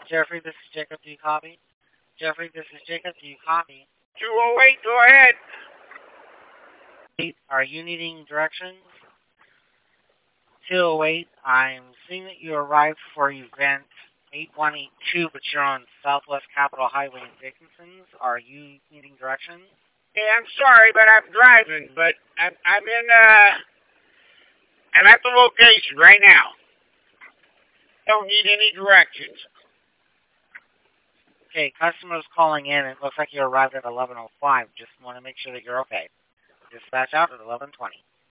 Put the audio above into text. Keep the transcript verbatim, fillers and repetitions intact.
Jeffrey, this is Jacob. Do you copy? Jeffrey, this is Jacob. Do you copy? two oh eight, go ahead. Are you needing directions? two oh eight, I'm seeing that you arrived for event eight one eight two, but you're on Southwest Capitol Highway in Dickinson's. Are you needing directions? Yeah, I'm sorry, but I'm driving, but I'm, I'm in, uh, I'm at the location right now. Don't need any directions. Okay, customer's calling in. It looks like you arrived at eleven oh five. Just want to make sure that you're okay. Dispatch out at eleven twenty.